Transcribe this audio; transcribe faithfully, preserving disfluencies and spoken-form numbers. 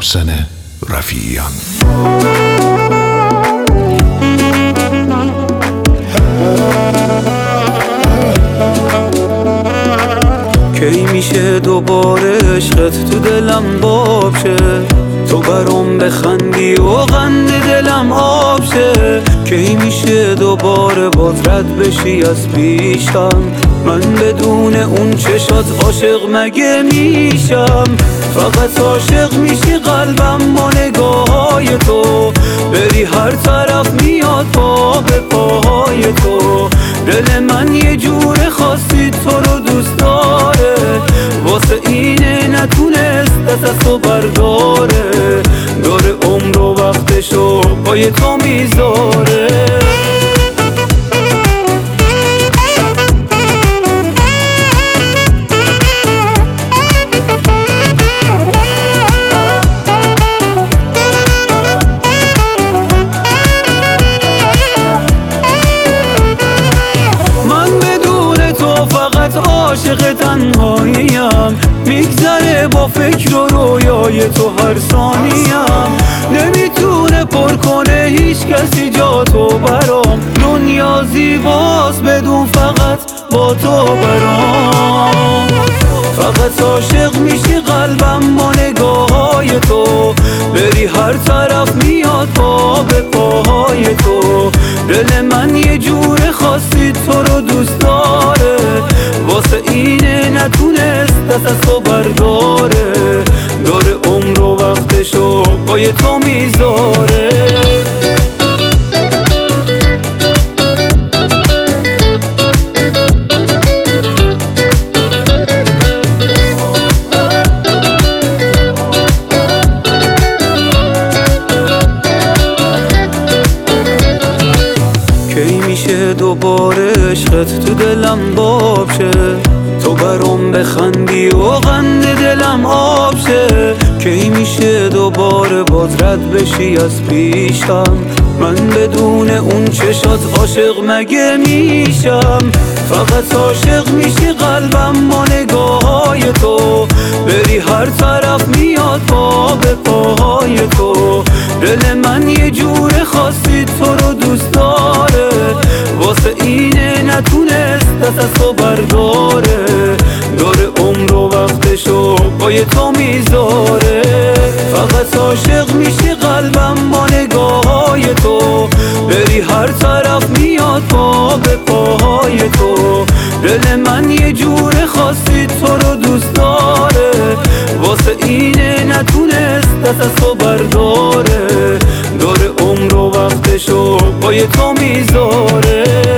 محسن رفیعیان. کی میشه دوباره عشقت تو دلم باب شه، تو برام بخندی و قند دلم آب شه. کی میشه دوباره باز رد بشی از پیشم، من بدون اون چشات عاشق مگه میشم؟ فقط عاشق میشی قلبم با نگاههای تو، بری هر طرف میاد پا به پاهای تو. دل من یه جور خاصی تو رو دوست داره، واسه اینه نتونست دست از تو برداره. داره عمر و وقتشو پای تو میذاره. عاشق تنهاییم، میگذره با فکر و رویای تو هر ثانیم. نمیتونه پر کنه هیچ کسی جا تو برام، دنیا زیباست بدون فقط با تو برام. فقط عاشق میشی قلبم با نگاههای تو، بری هر طرف میاد پا به پاهای تو. دل من یه جور خاصی تو رو دوست داره، واسه اینه نتونست دست از تو برداره. داره عمر و وقتشو پای تو میذاره. کی میشه دوباره عشقت تو دلم باب شه، تو برام بخندی و قند دلم آب شه. کی میشه دوباره باز رد بشی از پیشم، من بدون اون چشات عاشق مگه میشم؟ فقط عاشق میشی قلبم با نگاههای تو، بری هر طرف میاد پا به پاهای تو. دل من یه جور خاصی تو رو دوست داره، واسه اینه نتونست دست از تو برداره. داره عمر و وقتشو پای تو میذاره. فقط عاشق میشی قلبم با نگاههای تو، بری هر طرف میاد پا به پاهای تو. دل من یه جور خاصی تو رو دوست داره، واسه اینه نتونست دست از تو برداره. داره عمر و وقتشو پای تو میذاره.